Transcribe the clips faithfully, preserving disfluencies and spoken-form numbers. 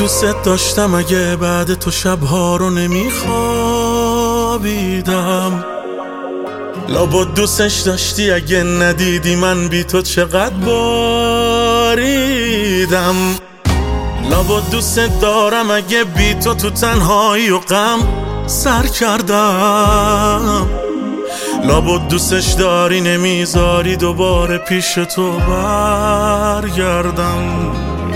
دوست داشتم اگه بعد تو شبها رو نمیخوابیدم. لابد دوستش داشتی اگه ندیدی من بی تو چقدر باریدم. لابد دوست دارم اگه بی تو تو تنهایی و غم سر کردم. لابد دوستش داری نمیذاری دوباره پیش تو برگردم.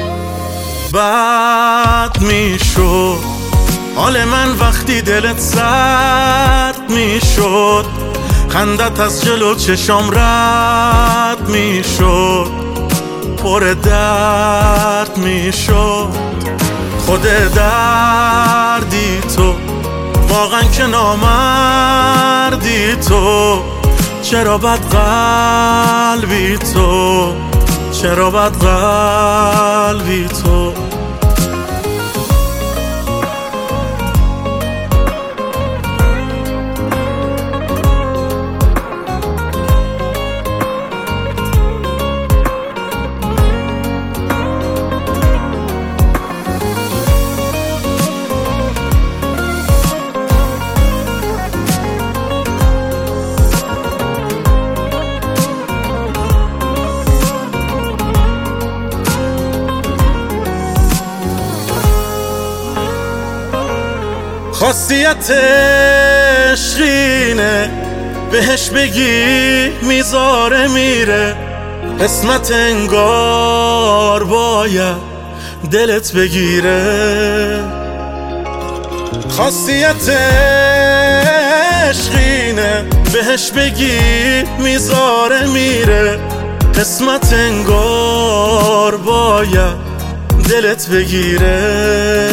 بد میشد حال من وقتی دلت سرد میشد، خندت از جلو چشام رد میشد، پر درد میشد. خود دردی تو واقعا که نامردی تو، چرا بد قلبی تو، چرا بد قلبی تو. خاصیت عشقینه بهش بگی میذاره میره، قسمت انگار باید دلت بگیره. خاصیت عشقینه بهش بگی میذاره میره، قسمت انگار باید دلت بگیره.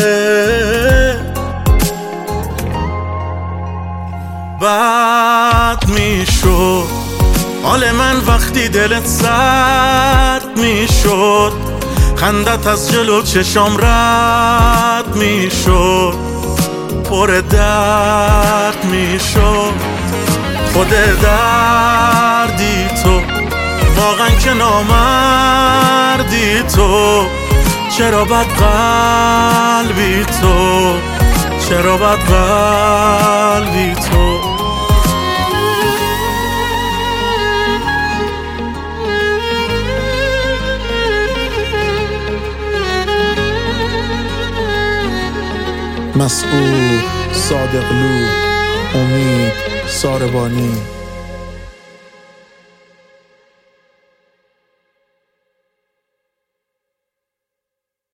بد میشد حال من وقتی دلت سرد میشد، خندت از جلو چشام رد میشد، پر درد میشد. خود دردی تو واقعا که نامردی تو، چرا بد قلبی تو، چرا بد قلبی تو. مسعود صادقلو، امید ساربانی.